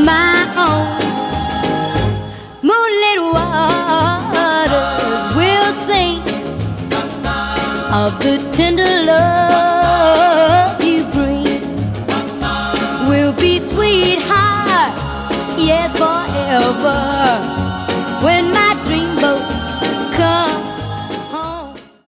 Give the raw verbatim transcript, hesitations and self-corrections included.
my own. Moonlit waters will sing of the tender love you bring. We'll be sweethearts, yes, forever. When my